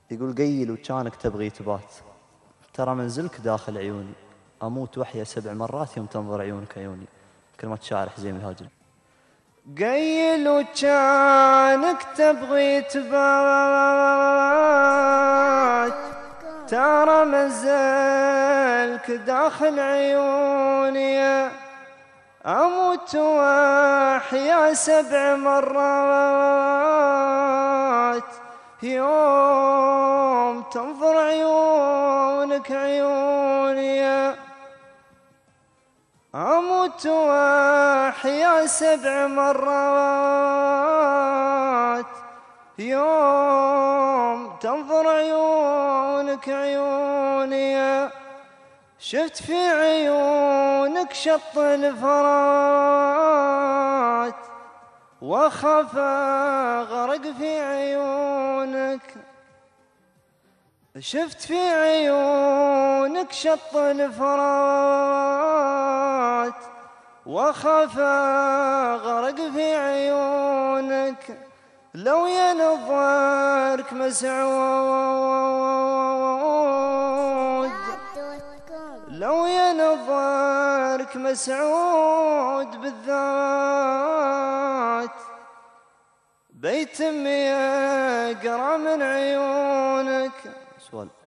يقول قيل وكانك تبغي تبات، ترى منزلك داخل عيوني، أموت وحيا 7 مرات يوم تنظر عيونك عيوني. كلمات شاعر حزين الهاجري. قيل وكانك تبغي تبات، ترى منزلك داخل عيوني، أموت وأحيا 7 مرات يوم تنظر عيونك عيوني. أموت وأحيا 7 مرات يوم تنظر عيونك عيوني. شفت في عيونك شط الفرات، وأخاف أغرق في عيونك. شفت في عيونك شط الفرات، وأخاف أغرق في عيونك. لو ينظرك مسعود، لو ينظرك مسعود بالذات، بيتم يقرأ من عيونك. سؤال: